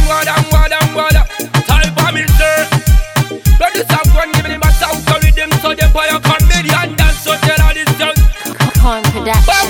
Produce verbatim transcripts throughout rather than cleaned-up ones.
wada, wada, wada. Type of me sir. But this up one give me my sound to rhythm, so them boy a comedian dance, so tell all this young. Con Production.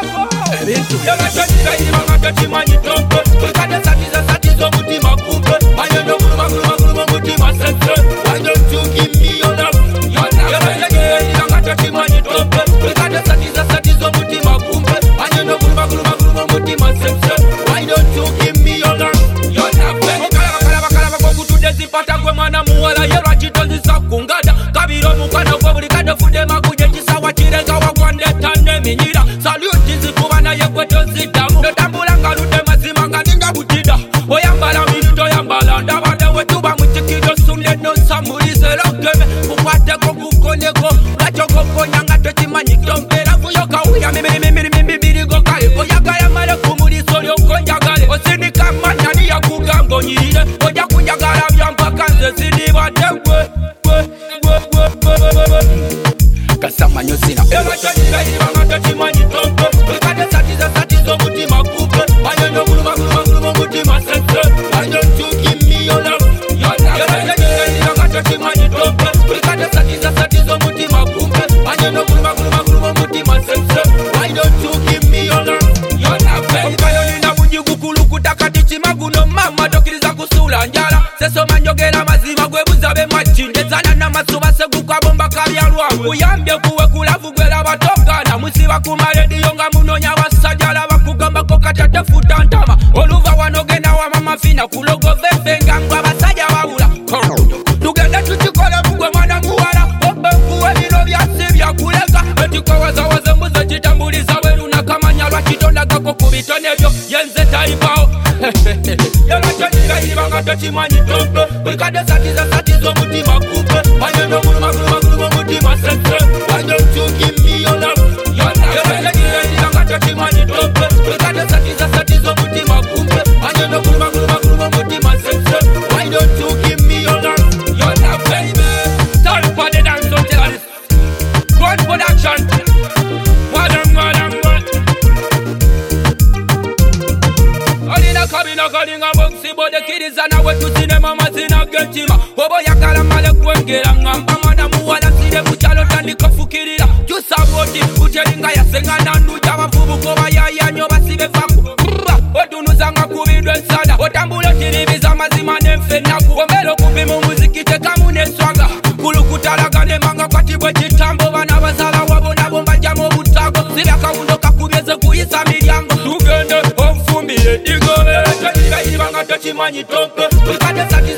You're not touching, you're not touching, man, you don't go. Because the sati, the sati, so much in my coupe. Why don't you go, go, go, go, go, in my center? Why don't you give me your love? Your love. You're not touching, you're not touching, man, you don't go. Because the sati, the sati, so much in my coupe. Why don't you go, go, go, go, go, go, in my center? Why don't you give me your love? Your love. Kalaba, kalaba, kalaba, go to the zipata, go mana muala, you're a chito, this up, kungada. Kabiro, mukana, go, we got the food, they ma kuja, chisawa, chile, gawa, one, that, and them, minira. Salute, this is kubana, yekweto, zitamu. The tambulanga, lute, mazimanga, ninga, butida. Oyambala, minuto, yambala, ndabada, wetuba, mutikido, sunde, no, samuri, selokeme. Kukwate, kukukone, ko, gachoko, konyanga, toti, mani, tompera, kuyoka, uya, mimi, mimi, mimi, mimi, mimi, go, kale. Oyaka, yamale, kumuri, soli, okonjagale. Osini, kama, nani, ya kugango, nyiride. Oja, kunjagala, vyampa, kanze, sini, wate, we, we, we, we, we, we, we. Kasama nyosina Ewa chanyika iwa ngata chima nitompe Wikade satiza satizo mutima kupe Wanyendo guluma guluma guluma mutima sense Why don't you give me your love Your love Ewa chanyika iwa ngata chima nitompe Wikade satiza satizo mutima kupe Wanyendo guluma guluma guluma mutima sense Why don't you give me your love Your love Ukayo nina mujigu kuluku takati chima guno mama Dokiriza kusula njala Seso manjogera mazima gwebuzabe machinde Zana na masuba segu kwa bomba kabyalwa Uyambye kuwe kulavu gwela batokana Musiba kumaredio nga munonya wasajala Bakugamba kokata tefuta ntama Oluva wanogena wa mama fina Kulogo vefenga mwa basajja wawula Tugenda tuchikole mugwe mwana muwala Obe kuwe bino byasi byakuleka Etiko waza waze mbuze chitambuliza Weruna kamanyalwa chitonda kako kubitone byo Yenze taibao Yela chanyika ibanga tochimanyi tompe Wikade satiza satizo mutima kupe Wanyendo guluma guluma guluma mutima sense Why don't you give me your love Your love Yela chanyika ibanga tochimanyi tompe Wikade satiza satizo mutima kupe Wanyendo guluma guluma guluma mutima sense Why don't you give me your love Your love baby Time for the dance so tell us One production Modern modern modern Alina kabina kalinga boxi bode kirizana wetu sinema mazina gentima Obo yakala male kwengera ngamba mwana muwala sire muchalo tandika fukirira Jusaboti uteringa yasengana nuja bavubu koba yaya nyoba sibe famu Odunuzanga kubidwe sada Otambulo tiribiza mazima nemfe naku Omelo kubimu muziki tekamu neswaga Kulukutalaga nemanga kwa tibwe chitambo Bana basala wabo nabo mbajamo butago Sibya kawundoka kubyeze kuyisa milyango Tugende omfumbile igove Chanyika ibanga tochimanyi tompe Wikade sati